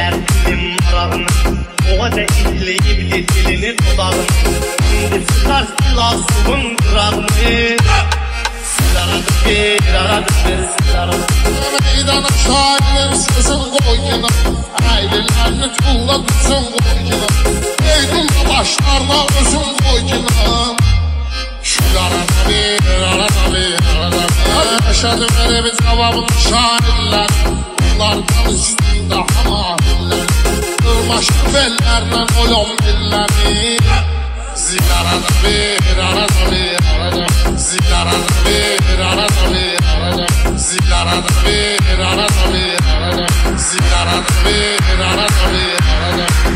Eller dilim marağını, oğa da itleyip dilini dudağını. Şimdi sıkar silah suvun kırağını. Silaradı bir, aradı bir, silaradı. Meydana şairler sözün koyuna, ailelerine tuğla düzün koyuna. Eydinle başlarına özün koyuna. Şularada bir, arada bir, arada bir. Yaşadım öyle bir cevabın şairler. Bunlardan üstünde hamahiller. Irmaşlı bellerden olum dilleri. Zilarada bir, arada bir, arada bir. Zilarada bir, arada bir, arada bir. Zilarada bir, arada bir, arada bir. Zilarada bir, arada bir, arada bir.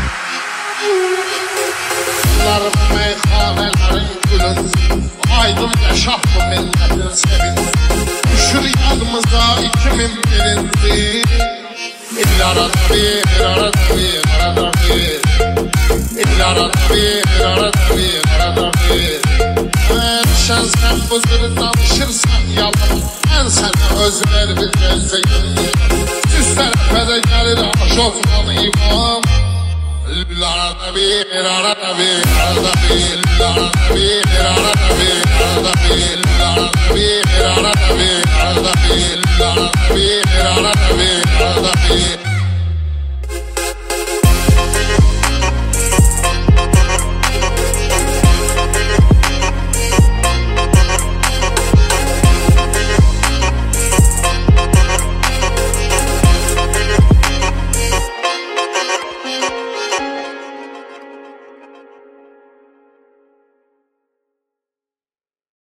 Bunlar bu meyhanelerin gülündü. Aydın yaşah bu milletin sevinci. Düşür yanımıza 2001'indi. İllarada bir, arada bir, arada bir. İllarada bir, arada bir, arada bir. Düşen sen buzuru danışırsan yalan. Ben sana öz ver bir gözeyim. Süs tərəfədə gəlir aşofman imam. İllarada bir, arada bir, arada bir. İllarada bir, arada bir, arada bir. İllarada bir, arada bir, arada bir. İllarada bir, arada bir, arada bir.